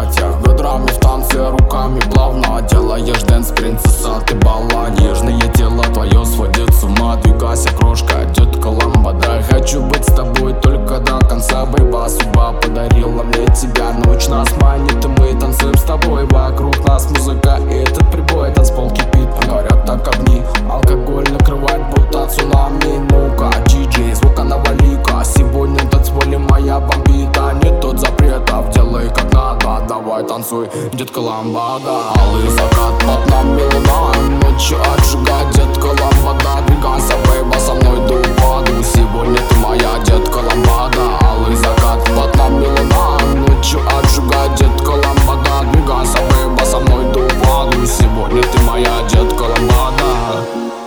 объятиях, бедрами в танце, руками плавно делаешь дэнс, принцесса, ты бала. Нежное тело твое сводит с ума, двигайся, крошка, детка ламбада. Хочу быть с тобой только до конца, бейба. Судьба подарила мне тебя, ночь нас манит, и мы танцуем с тобой. Вокруг нас музыка и этот прибой, танцпол кипит, горят так огни. Алкоголь накрывает будто цунами. Ну-ка, диджей, звука навали-ка. Сегодня в танцполе моя бомбита. Нет тут запретов, делай как надо. Давай танцуй, детка ламбада. Алый закат, под нами луна. Ночью отжигай, детка ламбада. Двигайся, бейба, со мной до упаду. Сегодня ты моя детка ламбада. Алый закат, под нами луна. Ночью отжигай, детка ламбада. Двигайся, бейба, со мной до упаду. Сегодня ты моя детка ламбада.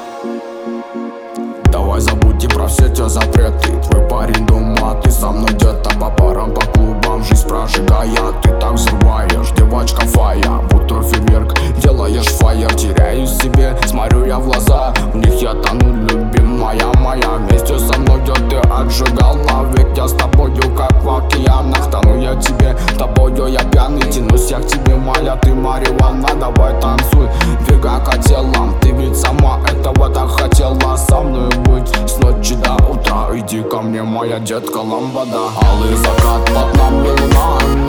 Давай забудьте про все те запреты. Твой парень дома, ты со мной где-то по парам, по клубам. Жизнь прожигает, ты так взрываешь. Девочка фая, будто фейерверк. Делаешь фаер, теряюсь в себе. Смотрю я в глаза, в них я тону, любимая моя. Вместе со мной где ты отжигал навек. Я с тобою как в океанах, тону я тебе. Тобою я пьяный, тянусь я к тебе, моя ты марихуана. Давай танцуй, двигай котелом. Ты ведь сама этого так хотела со мной быть с ночи до утра. Иди ко мне, моя детка ламбада. Алый закат, под нами луна.